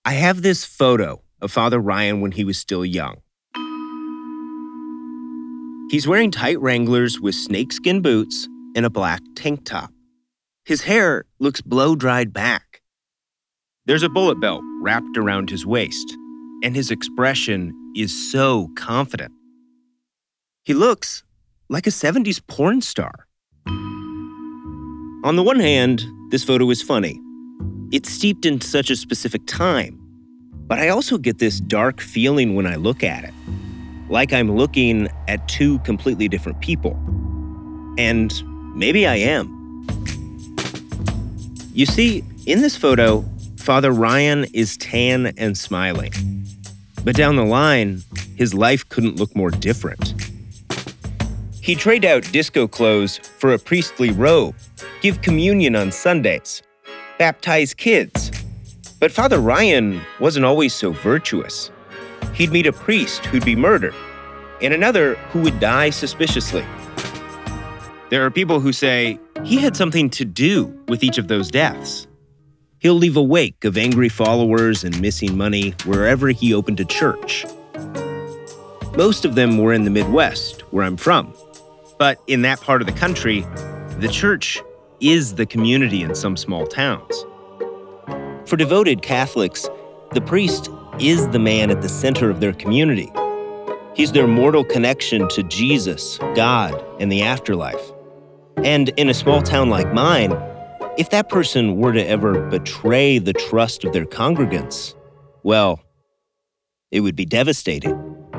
I have this photo of Father Ryan when he was still young. He's wearing tight Wranglers with snakeskin boots and a black tank top. His hair looks blow-dried back. There's a bullet belt wrapped around his waist, and his expression is so confident. He looks like a 70s porn star. On the one hand, this photo is funny. It's steeped in such a specific time, but I also get this dark feeling when I look at it, like I'm looking at two completely different people. And maybe I am. You see, in this photo, Father Ryan is tan and smiling. But down the line, his life couldn't look more different. He'd trade out disco clothes for a priestly robe, give communion on Sundays, baptize kids. But Father Ryan wasn't always so virtuous. He'd meet a priest who'd be murdered, and another who would die suspiciously. There are people who say he had something to do with each of those deaths. He'll leave a wake of angry followers and missing money wherever he opened a church. Most of them were in the Midwest, where I'm from. But in that part of the country, the church is the community in some small towns. For devoted Catholics, the priest is the man at the center of their community. He's their mortal connection to Jesus, God, and the afterlife. And in a small town like mine, if that person were to ever betray the trust of their congregants, well, it would be devastating.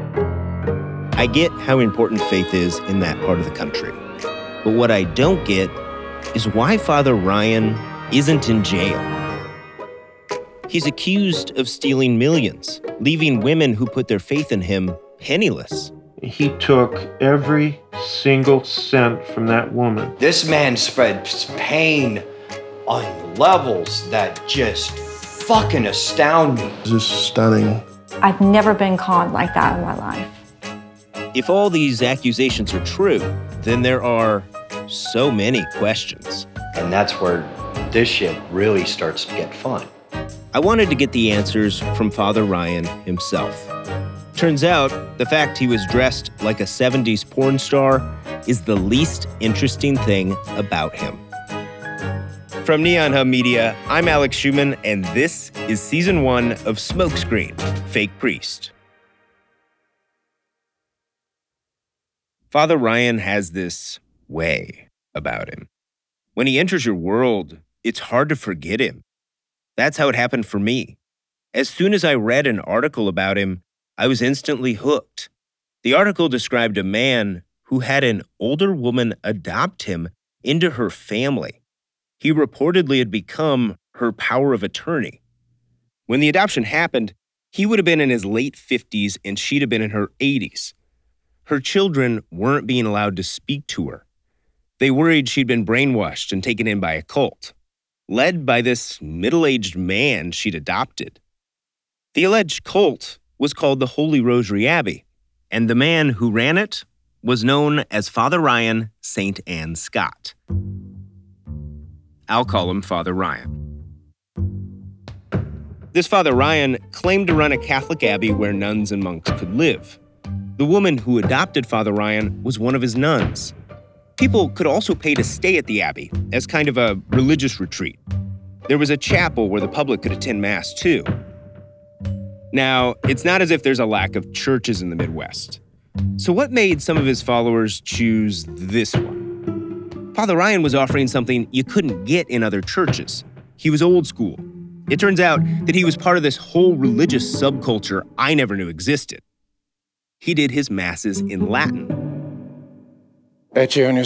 I get how important faith is in that part of the country. But what I don't get is why Father Ryan isn't in jail. He's accused of stealing millions, leaving women who put their faith in him penniless. He took every single cent from that woman. This man spreads pain on levels that just fucking astound me. This is stunning. I've never been conned like that in my life. If all these accusations are true, then there are so many questions. And that's where this shit really starts to get fun. I wanted to get the answers from Father Ryan himself. Turns out, the fact he was dressed like a 70s porn star is the least interesting thing about him. From Neon Hub Media, I'm Alex Schuman, and this is Season 1 of Smokescreen, Fake Priest. Father Ryan has this way about him. When he enters your world, it's hard to forget him. That's how it happened for me. As soon as I read an article about him, I was instantly hooked. The article described a man who had an older woman adopt him into her family. He reportedly had become her power of attorney. When the adoption happened, he would have been in his late 50s and she'd have been in her 80s. Her children weren't being allowed to speak to her. They worried she'd been brainwashed and taken in by a cult, led by this middle-aged man she'd adopted. The alleged cult was called the Holy Rosary Abbey, and the man who ran it was known as Father Ryan St. Anne Scott. I'll call him Father Ryan. This Father Ryan claimed to run a Catholic abbey where nuns and monks could live. The woman who adopted Father Ryan was one of his nuns. People could also pay to stay at the abbey as kind of a religious retreat. There was a chapel where the public could attend Mass too. Now, it's not as if there's a lack of churches in the Midwest. So what made some of his followers choose this one? Father Ryan was offering something you couldn't get in other churches. He was old school. It turns out that he was part of this whole religious subculture I never knew existed. He did his masses in Latin. Leading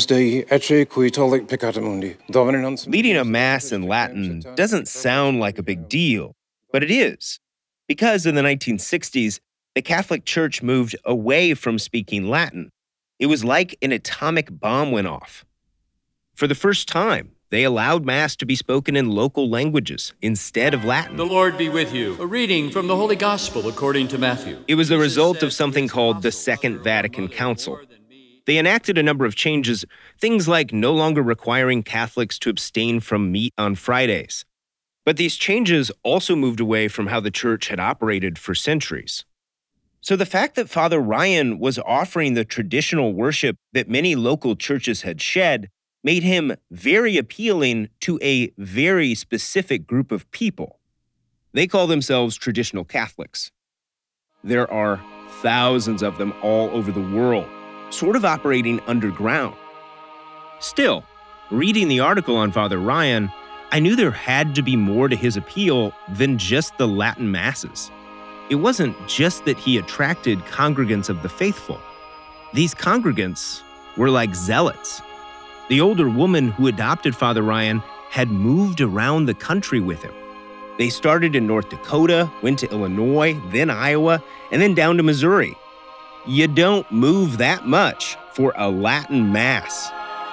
a mass in Latin doesn't sound like a big deal, but it is. Because in the 1960s, the Catholic Church moved away from speaking Latin. It was like an atomic bomb went off. For the first time, they allowed Mass to be spoken in local languages instead of Latin. The Lord be with you. A reading from the Holy Gospel according to Matthew. It was the result of something called the Second Vatican Council. They enacted a number of changes, things like no longer requiring Catholics to abstain from meat on Fridays. But these changes also moved away from how the church had operated for centuries. So the fact that Father Ryan was offering the traditional worship that many local churches had shed made him very appealing to a very specific group of people. They call themselves traditional Catholics. There are thousands of them all over the world, sort of operating underground. Still, reading the article on Father Ryan, I knew there had to be more to his appeal than just the Latin masses. It wasn't just that he attracted congregants of the faithful. These congregants were like zealots. The older woman who adopted Father Ryan had moved around the country with him. They started in North Dakota, went to Illinois, then Iowa, and then down to Missouri. You don't move that much for a Latin Mass.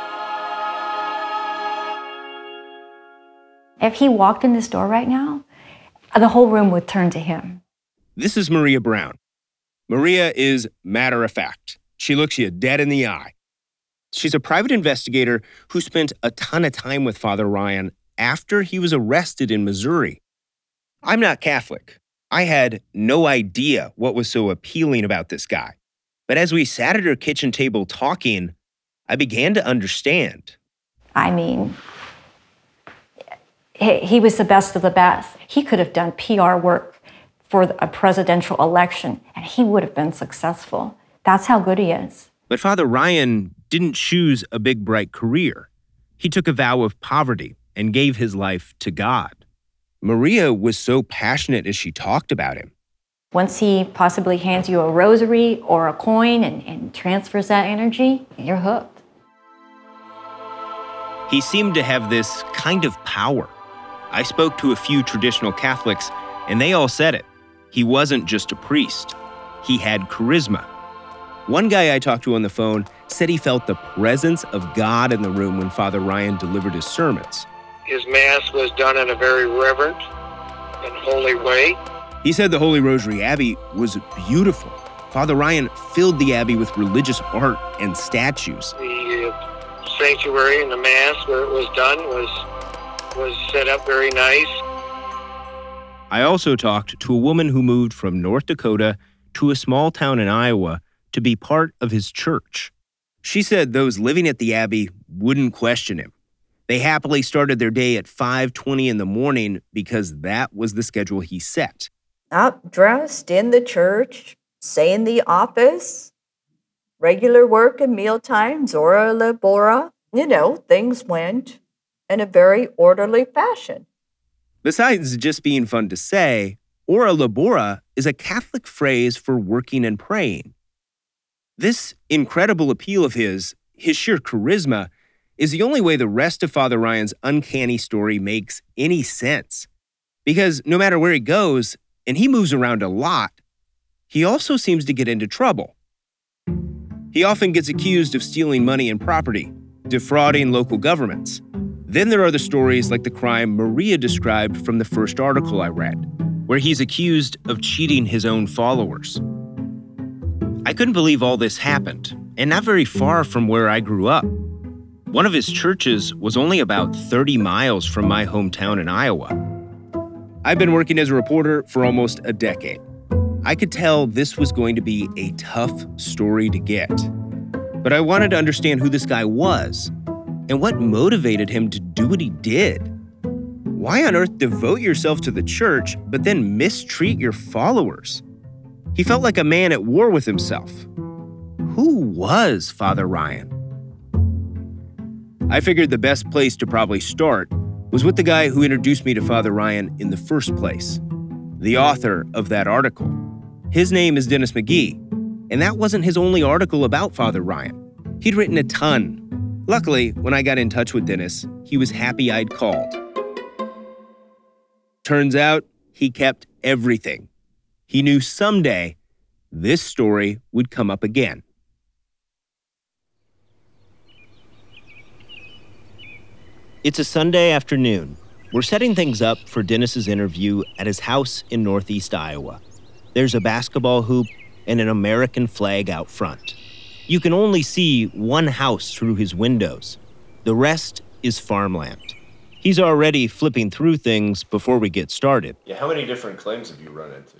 If he walked in this door right now, the whole room would turn to him. This is Maria Brown. Maria is matter of fact. She looks you dead in the eye. She's a private investigator who spent a ton of time with Father Ryan after he was arrested in Missouri. I'm not Catholic. I had no idea what was so appealing about this guy. But as we sat at her kitchen table talking, I began to understand. I mean, he was the best of the best. He could have done PR work for a presidential election, and he would have been successful. That's how good he is. But Father Ryan didn't choose a big, bright career. He took a vow of poverty and gave his life to God. Maria was so passionate as she talked about him. Once he possibly hands you a rosary or a coin and transfers that energy, you're hooked. He seemed to have this kind of power. I spoke to a few traditional Catholics, and they all said it. He wasn't just a priest. He had charisma. One guy I talked to on the phone said he felt the presence of God in the room when Father Ryan delivered his sermons. His Mass was done in a very reverent and holy way. He said the Holy Rosary Abbey was beautiful. Father Ryan filled the Abbey with religious art and statues. The sanctuary and the Mass where it was done was set up very nice. I also talked to a woman who moved from North Dakota to a small town in Iowa to be part of his church. She said those living at the Abbey wouldn't question him. They happily started their day at 5:20 in the morning because that was the schedule he set. Up, dressed, in the church, saying the office, regular work and meal times, ora labora. Things went in a very orderly fashion. Besides just being fun to say, ora labora is a Catholic phrase for working and praying. This incredible appeal of his sheer charisma, is the only way the rest of Father Ryan's uncanny story makes any sense. Because no matter where he goes, and he moves around a lot, he also seems to get into trouble. He often gets accused of stealing money and property, defrauding local governments. Then there are the stories like the crime Maria described from the first article I read, where he's accused of cheating his own followers. I couldn't believe all this happened, and not very far from where I grew up. One of his churches was only about 30 miles from my hometown in Iowa. I've been working as a reporter for almost a decade. I could tell this was going to be a tough story to get. But I wanted to understand who this guy was and what motivated him to do what he did. Why on earth devote yourself to the church but then mistreat your followers? He felt like a man at war with himself. Who was Father Ryan? I figured the best place to probably start was with the guy who introduced me to Father Ryan in the first place, the author of that article. His name is Dennis McGee, and that wasn't his only article about Father Ryan. He'd written a ton. Luckily, when I got in touch with Dennis, he was happy I'd called. Turns out, he kept everything. He knew someday this story would come up again. It's a Sunday afternoon. We're setting things up for Dennis's interview at his house in Northeast Iowa. There's a basketball hoop and an American flag out front. You can only see one house through his windows. The rest is farmland. He's already flipping through things before we get started. Yeah, how many different claims have you run into?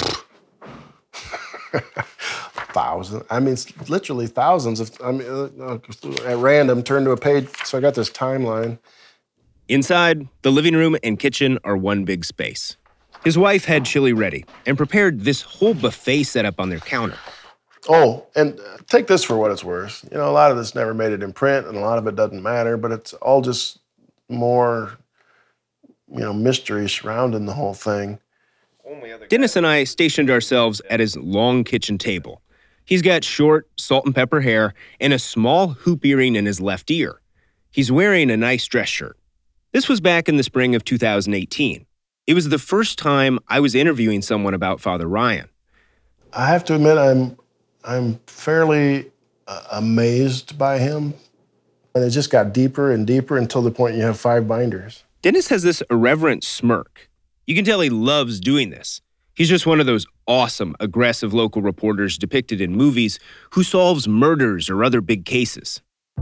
Thousands. I mean, it's literally thousands. At random, turn to a page. So I got this timeline. Inside, the living room and kitchen are one big space. His wife had chili ready and prepared this whole buffet set up on their counter. Oh, and take this for what it's worth. You know, a lot of this never made it in print, and a lot of it doesn't matter, but it's all just more, mystery surrounding the whole thing. Dennis and I stationed ourselves at his long kitchen table. He's got short, salt and pepper hair and a small hoop earring in his left ear. He's wearing a nice dress shirt. This was back in the spring of 2018. It was the first time I was interviewing someone about Father Ryan. I have to admit, I'm fairly amazed by him. And it just got deeper and deeper until the point you have 5 binders. Dennis has this irreverent smirk. You can tell he loves doing this. He's just one of those awesome, aggressive local reporters depicted in movies who solves murders or other big cases.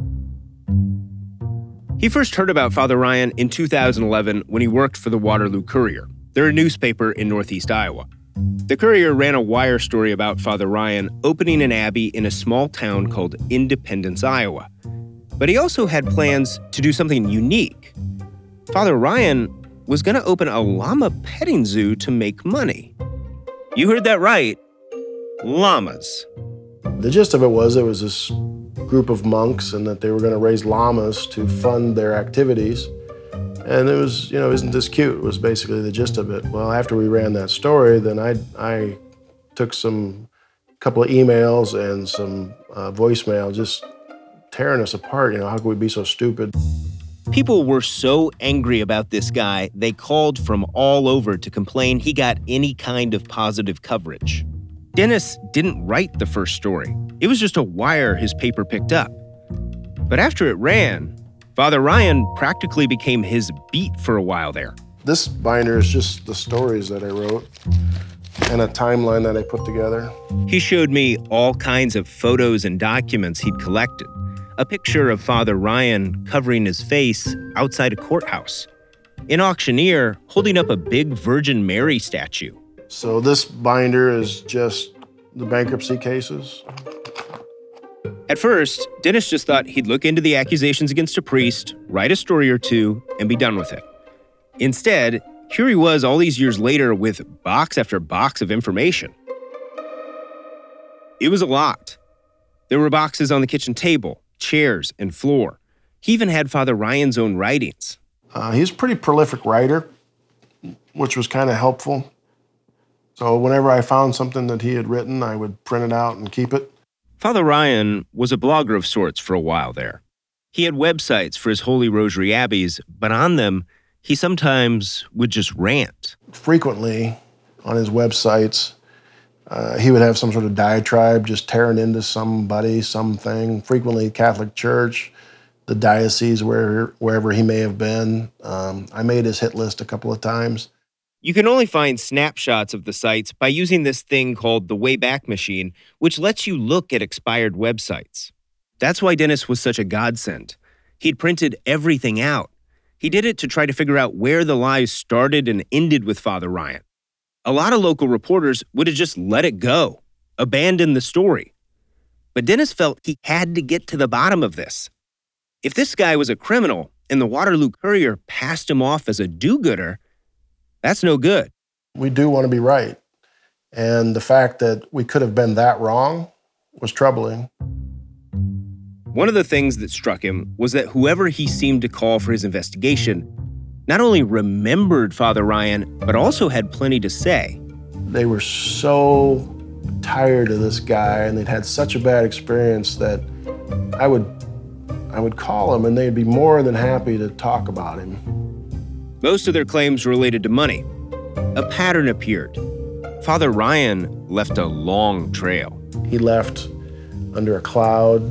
He first heard about Father Ryan in 2011 when he worked for the Waterloo Courier. They're a newspaper in Northeast Iowa. The Courier ran a wire story about Father Ryan opening an abbey in a small town called Independence, Iowa. But he also had plans to do something unique. Father Ryan was going to open a llama petting zoo to make money. You heard that right. Llamas. The gist of it was this group of monks and that they were going to raise llamas to fund their activities. And it was, isn't this cute? Was basically the gist of it. Well, after we ran that story, then I took couple of emails and some voicemail just tearing us apart. How could we be so stupid? People were so angry about this guy, they called from all over to complain he got any kind of positive coverage. Dennis didn't write the first story. It was just a wire his paper picked up. But after it ran, Father Ryan practically became his beat for a while there. This binder is just the stories that I wrote and a timeline that I put together. He showed me all kinds of photos and documents he'd collected. A picture of Father Ryan covering his face outside a courthouse. An auctioneer holding up a big Virgin Mary statue. So this binder is just the bankruptcy cases. At first, Dennis just thought he'd look into the accusations against a priest, write a story or two, and be done with it. Instead, here he was all these years later with box after box of information. It was a lot. There were boxes on the kitchen table, chairs, and floor. He even had Father Ryan's own writings. He's a pretty prolific writer, which was kind of helpful. So whenever I found something that he had written, I would print it out and keep it. Father Ryan was a blogger of sorts for a while there. He had websites for his Holy Rosary Abbeys, but on them, he sometimes would just rant. Frequently, on his websites, he would have some sort of diatribe just tearing into somebody, something, frequently Catholic Church, the diocese, wherever he may have been. I made his hit list a couple of times. You can only find snapshots of the sites by using this thing called the Wayback Machine, which lets you look at expired websites. That's why Dennis was such a godsend. He'd printed everything out. He did it to try to figure out where the lies started and ended with Father Ryan. A lot of local reporters would have just let it go, abandoned the story. But Dennis felt he had to get to the bottom of this. If this guy was a criminal and the Waterloo Courier passed him off as a do-gooder, that's no good. We do want to be right. And the fact that we could have been that wrong was troubling. One of the things that struck him was that whoever he seemed to call for his investigation not only remembered Father Ryan, but also had plenty to say. They were so tired of this guy, and they'd had such a bad experience that I would call him, and they'd be more than happy to talk about him. Most of their claims related to money. A pattern appeared. Father Ryan left a long trail. He left under a cloud,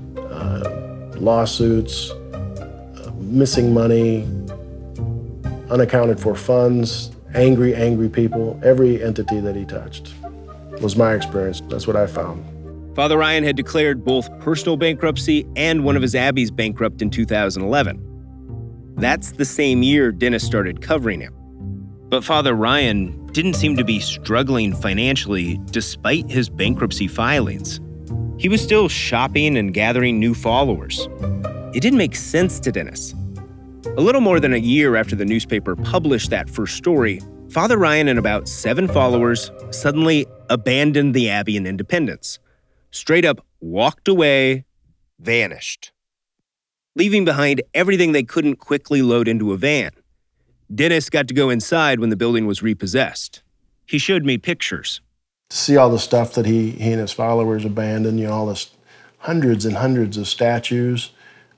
lawsuits, missing money, unaccounted for funds, angry people. Every entity that he touched was my experience. That's what I found. Father Ryan had declared both personal bankruptcy and one of his abbeys bankrupt in 2011. That's the same year Dennis started covering him. But Father Ryan didn't seem to be struggling financially despite his bankruptcy filings. He was still shopping and gathering new followers. It didn't make sense to Dennis. A little more than a year after the newspaper published that first story, Father Ryan and about 7 followers suddenly abandoned the Abbey in Independence. Straight up walked away, vanished, leaving behind everything they couldn't quickly load into a van. Dennis got to go inside when the building was repossessed. He showed me pictures. To see all the stuff that he and his followers abandoned, all this hundreds and hundreds of statues,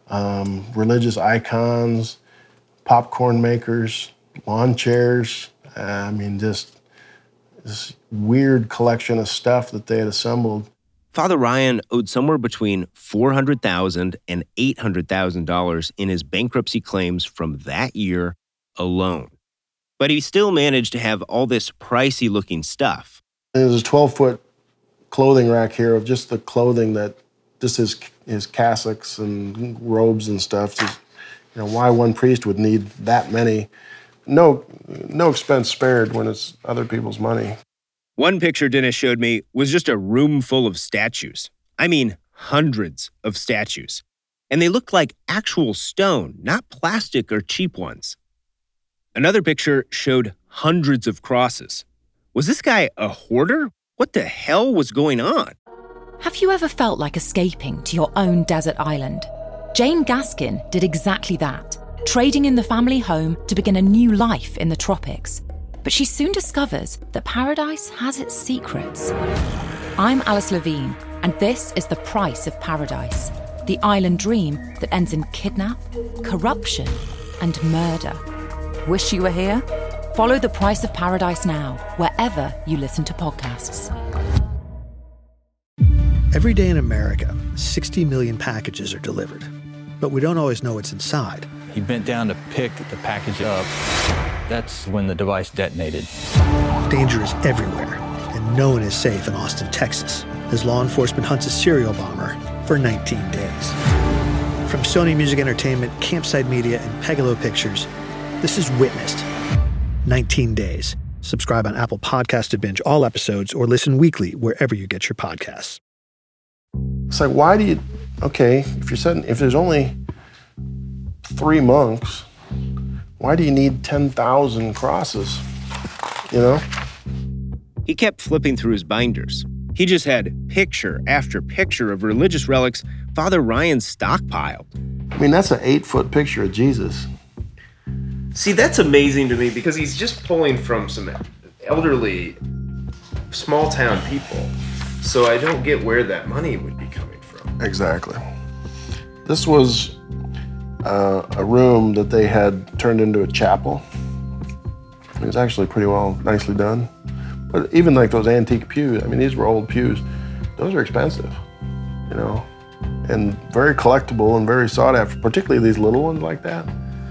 religious icons, popcorn makers, lawn chairs. Just this weird collection of stuff that they had assembled. Father Ryan owed somewhere between $400,000 and $800,000 in his bankruptcy claims from that year alone. But he still managed to have all this pricey-looking stuff. There's a 12-foot clothing rack here of just the clothing that just his cassocks and robes and stuff. Just, why one priest would need that many. No expense spared when it's other people's money. One picture Dennis showed me was just a room full of statues. I mean, hundreds of statues. And they looked like actual stone, not plastic or cheap ones. Another picture showed hundreds of crosses. Was this guy a hoarder? What the hell was going on? Have you ever felt like escaping to your own desert island? Jane Gaskin did exactly that, trading in the family home to begin a new life in the tropics. But she soon discovers that paradise has its secrets. I'm Alice Levine, and this is The Price of Paradise, the island dream that ends in kidnap, corruption, and murder. Wish you were here? Follow The Price of Paradise now, wherever you listen to podcasts. Every day in America, 60 million packages are delivered, but we don't always know what's inside. He bent down to pick the package up. That's when the device detonated. Danger is everywhere, and no one is safe in Austin, Texas, as law enforcement hunts a serial bomber for 19 days. From Sony Music Entertainment, Campside Media, and Pegalo Pictures, this is Witnessed. 19 Days. Subscribe on Apple Podcasts to binge all episodes or listen weekly wherever you get your podcasts. It's like, why do you, if there's only 3 monks, why do you need 10,000 crosses? He kept flipping through his binders. He just had picture after picture of religious relics Father Ryan stockpiled. That's an 8-foot picture of Jesus. See, that's amazing to me because he's just pulling from some elderly, small-town people. So I don't get where that money would be coming from. Exactly. This was a room that they had turned into a chapel. It was actually pretty nicely done. But even like those antique pews, these were old pews. Those are expensive, and very collectible and very sought after, particularly these little ones like that.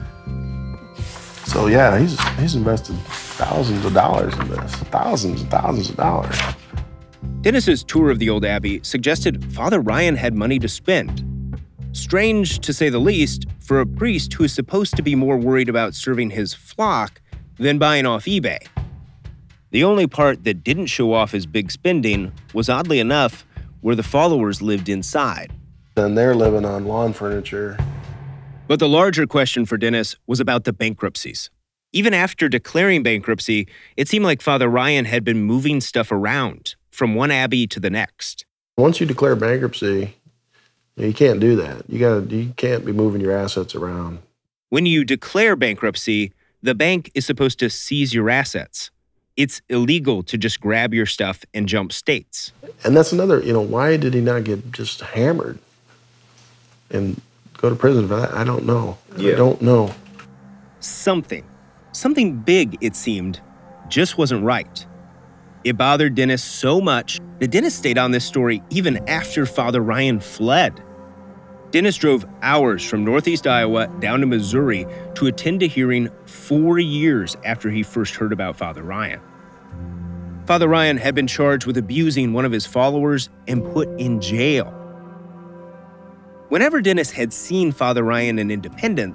So yeah, he's invested thousands of dollars in this, thousands and thousands of dollars. Dennis's tour of the old abbey suggested Father Ryan had money to spend. Strange, to say the least, for a priest who is supposed to be more worried about serving his flock than buying off eBay. The only part that didn't show off his big spending was, oddly enough, where the followers lived inside. And they're living on lawn furniture. But the larger question for Dennis was about the bankruptcies. Even after declaring bankruptcy, it seemed like Father Ryan had been moving stuff around from one abbey to the next. Once you declare bankruptcy, you can't do that. You can't be moving your assets around. When you declare bankruptcy, the bank is supposed to seize your assets. It's illegal to just grab your stuff and jump states. And that's another, why did he not get just hammered and go to prison for that? I don't know. Yeah. I don't know. Something big, it seemed, just wasn't right. It bothered Dennis so much that Dennis stayed on this story even after Father Ryan fled. Dennis drove hours from Northeast Iowa down to Missouri to attend a hearing 4 years after he first heard about Father Ryan. Father Ryan had been charged with abusing one of his followers and put in jail. Whenever Dennis had seen Father Ryan in Independence,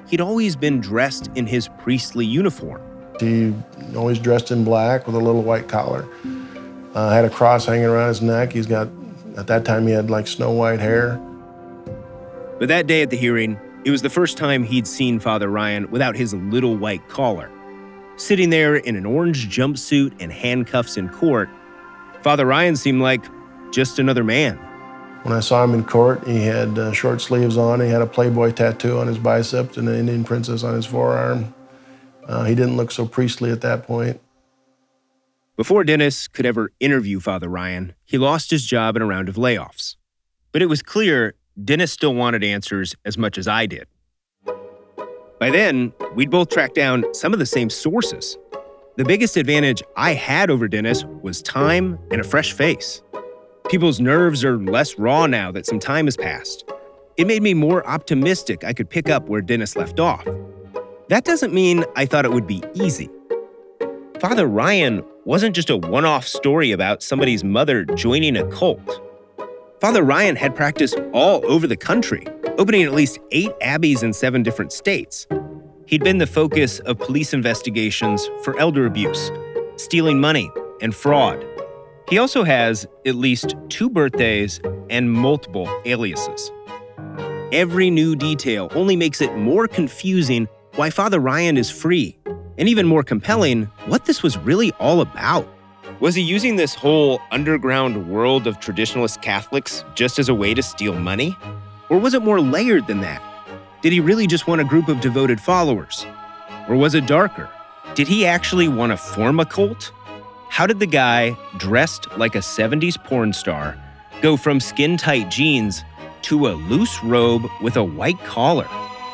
he'd always been dressed in his priestly uniform. He always dressed in black with a little white collar. Had a cross hanging around his neck. At that time, he had like snow white hair. But that day at the hearing, it was the first time he'd seen Father Ryan without his little white collar. Sitting there in an orange jumpsuit and handcuffs in court, Father Ryan seemed like just another man. When I saw him in court, he had short sleeves on. He had a Playboy tattoo on his bicep and an Indian princess on his forearm. He didn't look so priestly at that point. Before Dennis could ever interview Father Ryan, he lost his job in a round of layoffs. But it was clear Dennis still wanted answers as much as I did. By then, we'd both tracked down some of the same sources. The biggest advantage I had over Dennis was time and a fresh face. People's nerves are less raw now that some time has passed. It made me more optimistic I could pick up where Dennis left off. That doesn't mean I thought it would be easy. Father Ryan wasn't just a one-off story about somebody's mother joining a cult. Father Ryan had practice all over the country, opening at least 8 abbeys in 7 different states. He'd been the focus of police investigations for elder abuse, stealing money, and fraud. He also has at least 2 birthdays and multiple aliases. Every new detail only makes it more confusing why Father Ryan is free, and even more compelling, what this was really all about. Was he using this whole underground world of traditionalist Catholics just as a way to steal money? Or was it more layered than that? Did he really just want a group of devoted followers? Or was it darker? Did he actually want to form a cult? How did the guy, dressed like a 70s porn star, go from skin-tight jeans to a loose robe with a white collar?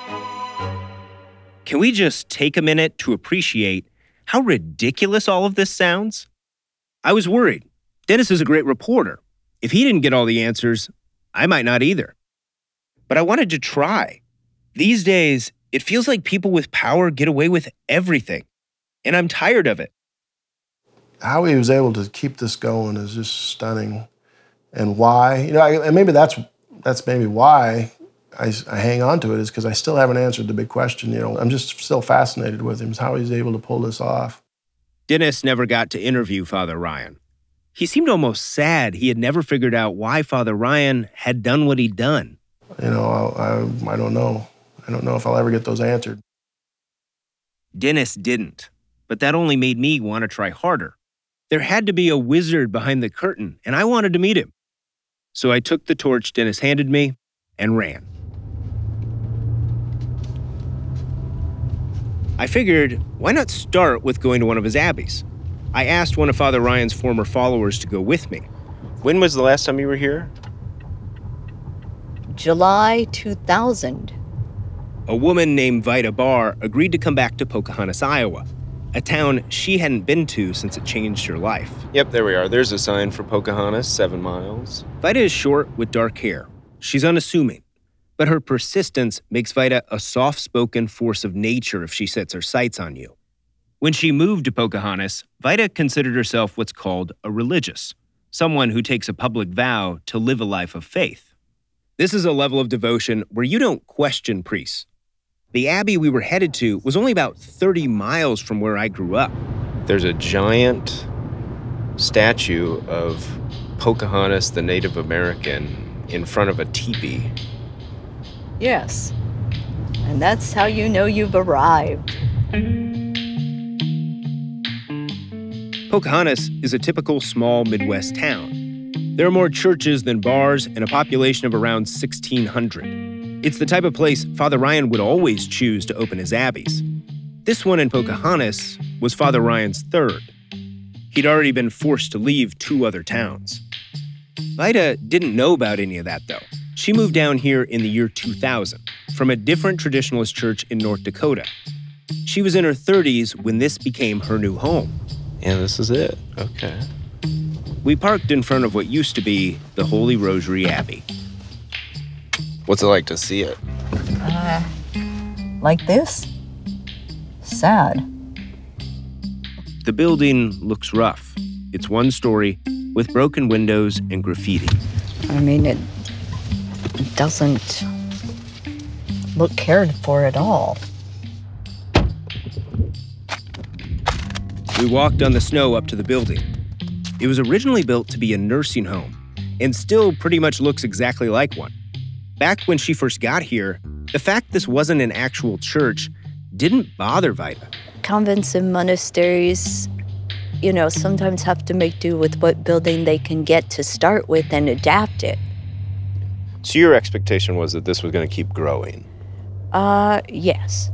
Can we just take a minute to appreciate how ridiculous all of this sounds? I was worried. Dennis is a great reporter. If he didn't get all the answers, I might not either. But I wanted to try. These days, it feels like people with power get away with everything, and I'm tired of it. How he was able to keep this going is just stunning. And why, and maybe that's maybe why I hang on to it, is because I still haven't answered the big question. I'm just still fascinated with him, is how he's able to pull this off. Dennis never got to interview Father Ryan. He seemed almost sad he had never figured out why Father Ryan had done what he'd done. I don't know. I don't know if I'll ever get those answered. Dennis didn't, but that only made me want to try harder. There had to be a wizard behind the curtain, and I wanted to meet him. So I took the torch Dennis handed me and ran. I figured, why not start with going to one of his abbeys? I asked one of Father Ryan's former followers to go with me. When was the last time you were here? July 2000. A woman named Vida Barr agreed to come back to Pocahontas, Iowa, a town she hadn't been to since it changed her life. Yep, there we are. There's a sign for Pocahontas, 7 miles. Vida is short with dark hair. She's unassuming, but her persistence makes Vida a soft-spoken force of nature if she sets her sights on you. When she moved to Pocahontas, Vida considered herself what's called a religious, someone who takes a public vow to live a life of faith. This is a level of devotion where you don't question priests. The abbey we were headed to was only about 30 miles from where I grew up. There's a giant statue of Pocahontas, the Native American, in front of a teepee. Yes. And that's how you know you've arrived. Pocahontas is a typical small Midwest town. There are more churches than bars and a population of around 1,600. It's the type of place Father Ryan would always choose to open his abbeys. This one in Pocahontas was Father Ryan's third. He'd already been forced to leave 2 other towns. Vida didn't know about any of that, though. She moved down here in the year 2000 from a different traditionalist church in North Dakota. She was in her 30s when this became her new home. Yeah, this is it. Okay. We parked in front of what used to be the Holy Rosary Abbey. What's it like to see it? Like this? Sad. The building looks rough. It's 1 story with broken windows and graffiti. I mean, it doesn't look cared for at all. We walked on the snow up to the building. It was originally built to be a nursing home and still pretty much looks exactly like one. Back when she first got here, the fact this wasn't an actual church didn't bother Vida. Convents and monasteries, sometimes have to make do with what building they can get to start with and adapt it. So your expectation was that this was going to keep growing? Yes.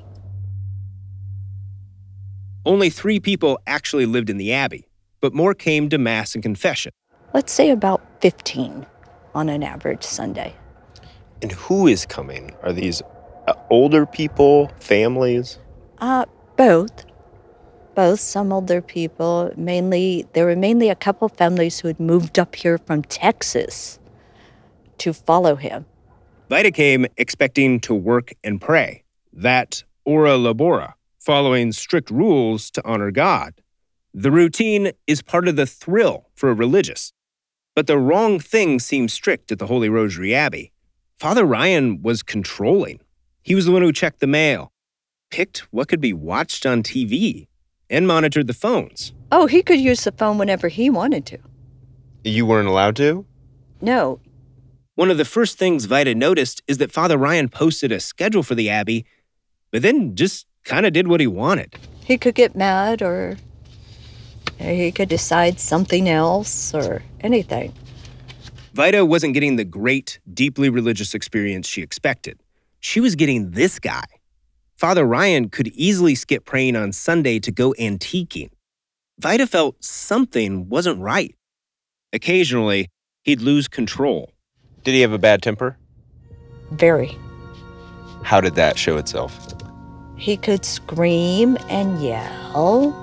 Only 3 people actually lived in the Abbey, but more came to Mass and confession. Let's say about 15 on an average Sunday. And who is coming? Are these older people, families? Both. Some older people. There were mainly a couple families who had moved up here from Texas to follow him. Vida came expecting to work and pray. That ora labora, following strict rules to honor God. The routine is part of the thrill for a religious. But the wrong thing seemed strict at the Holy Rosary Abbey. Father Ryan was controlling. He was the one who checked the mail, picked what could be watched on TV, and monitored the phones. Oh, he could use the phone whenever he wanted to. You weren't allowed to? No. One of the first things Vida noticed is that Father Ryan posted a schedule for the Abbey, but then just kind of did what he wanted. He could get mad, or he could decide something else, or anything. Vida wasn't getting the great, deeply religious experience she expected. She was getting this guy. Father Ryan could easily skip praying on Sunday to go antiquing. Vida felt something wasn't right. Occasionally, he'd lose control. Did he have a bad temper? Very. How did that show itself? He could scream and yell,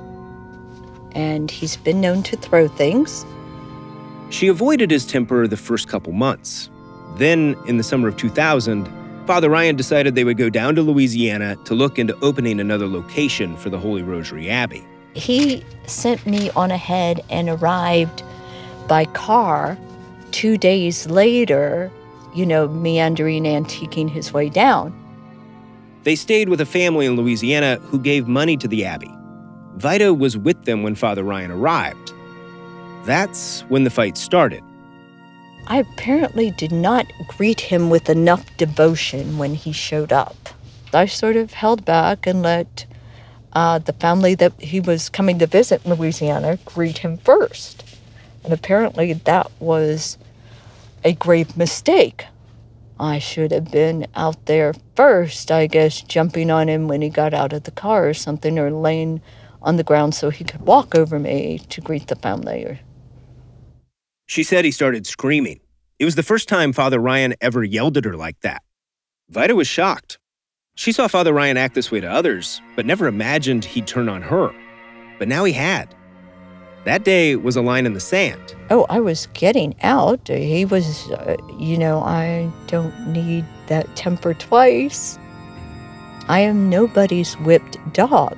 and he's been known to throw things. She avoided his temper the first couple months. Then, in the summer of 2000, Father Ryan decided they would go down to Louisiana to look into opening another location for the Holy Rosary Abbey. He sent me on ahead and arrived by car 2 days later, meandering, antiquing his way down. They stayed with a family in Louisiana who gave money to the Abbey. Vida was with them when Father Ryan arrived. That's when the fight started. I apparently did not greet him with enough devotion when he showed up. I sort of held back and let the family that he was coming to visit in Louisiana greet him first. And apparently that was a grave mistake. I should have been out there first, I guess, jumping on him when he got out of the car or something, or laying on the ground so he could walk over me to greet the family. She said he started screaming. It was the first time Father Ryan ever yelled at her like that. Vida was shocked. She saw Father Ryan act this way to others, but never imagined he'd turn on her. But now he had. That day was a line in the sand. Oh, I was getting out. He was, I don't need that temper twice. I am nobody's whipped dog.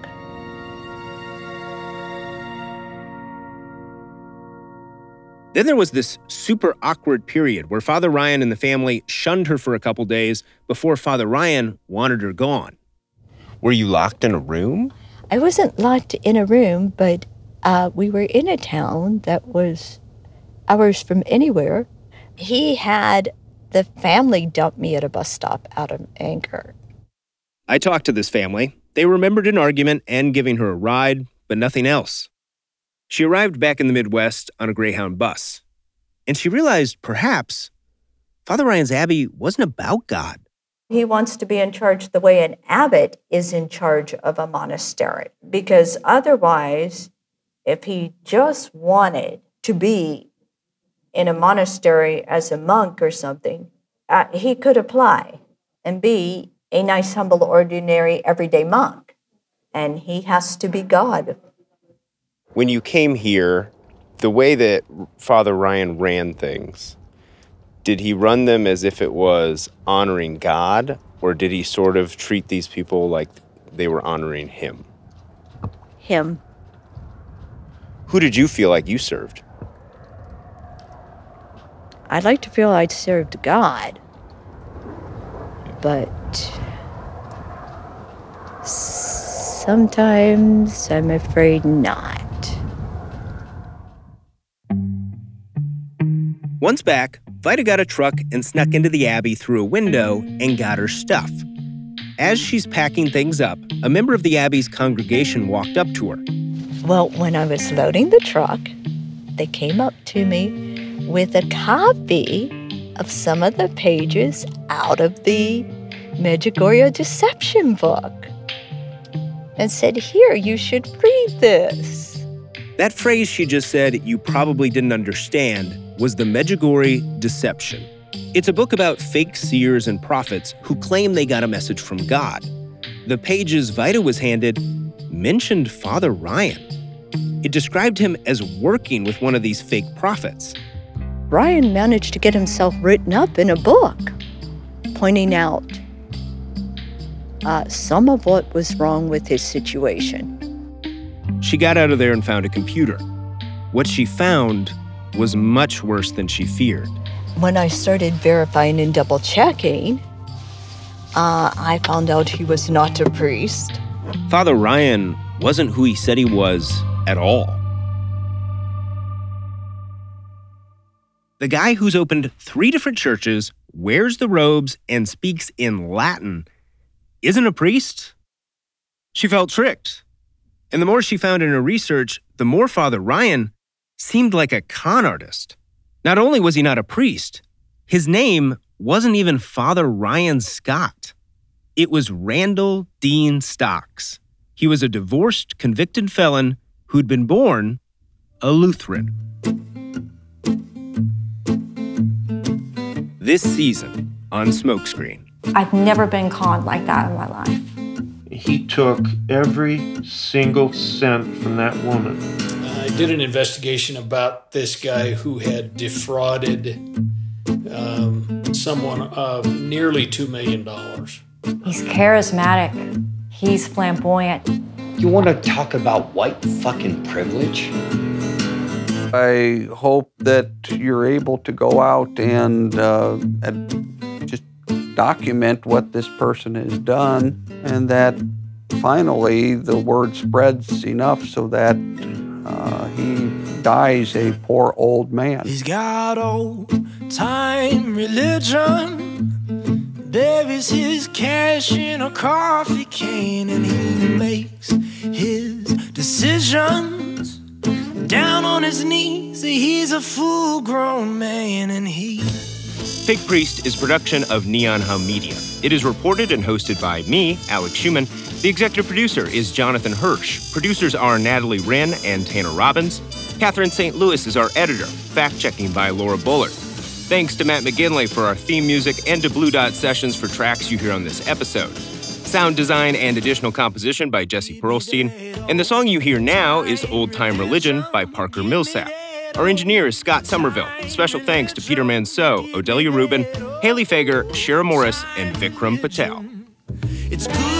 Then there was this super awkward period where Father Ryan and the family shunned her for a couple days before Father Ryan wanted her gone. Were you locked in a room? I wasn't locked in a room, but we were in a town that was hours from anywhere. He had the family dump me at a bus stop out of anger. I talked to this family. They remembered an argument and giving her a ride, but nothing else. She arrived back in the Midwest on a Greyhound bus, and she realized perhaps Father Ryan's Abbey wasn't about God. He wants to be in charge the way an abbot is in charge of a monastery, because otherwise, if he just wanted to be in a monastery as a monk or something, he could apply and be a nice, humble, ordinary, everyday monk, and he has to be God. When you came here, the way that Father Ryan ran things, did he run them as if it was honoring God, or did he sort of treat these people like they were honoring him? Him. Who did you feel like you served? I'd like to feel I'd served God, but Sometimes I'm afraid not. Once back, Vida got a truck and snuck into the Abbey through a window and got her stuff. As she's packing things up, a member of the Abbey's congregation walked up to her. Well, when I was loading the truck, they came up to me with a copy of some of the pages out of the Medjugorje Deception book and said, "Here, you should read this." That phrase she just said you probably didn't understand was the Medjugorje Deception. It's a book about fake seers and prophets who claim they got a message from God. The pages Vida was handed mentioned Father Ryan. It described him as working with one of these fake prophets. Ryan managed to get himself written up in a book, pointing out some of what was wrong with his situation. She got out of there and found a computer. What she found was much worse than she feared. When I started verifying and double-checking, I found out he was not a priest. Father Ryan wasn't who he said he was at all. The guy who's opened 3 different churches, wears the robes, and speaks in Latin isn't a priest? She felt tricked. And the more she found in her research, the more Father Ryan seemed like a con artist. Not only was he not a priest, his name wasn't even Father Ryan Scott. It was Randall Dean Stocks. He was a divorced, convicted felon who'd been born a Lutheran. This season on Smokescreen. I've never been conned like that in my life. He took every single cent from that woman. I did an investigation about this guy who had defrauded someone of nearly $2 million. He's charismatic. He's flamboyant. You want to talk about white fucking privilege? I hope that you're able to go out and just document what this person has done, and that finally the word spreads enough so that he dies a poor old man. He's got old-time religion, buries his cash in a coffee can, and he makes his decisions down on his knees. He's a full-grown man, and he... Fake Priest is production of Neon Hum Media. It is reported and hosted by me, Alex Schumann. The executive producer is Jonathan Hirsch. Producers are Natalie Wren and Tanner Robbins. Catherine St. Louis is our editor. Fact-checking by Laura Bullard. Thanks to Matt McGinley for our theme music and to Blue Dot Sessions for tracks you hear on this episode. Sound design and additional composition by Jesse Perlstein. And the song you hear now is Old Time Religion by Parker Millsap. Our engineer is Scott Somerville. Special thanks to Peter Manceau, Odelia Rubin, Haley Fager, Shara Morris, and Vikram Patel. It's good.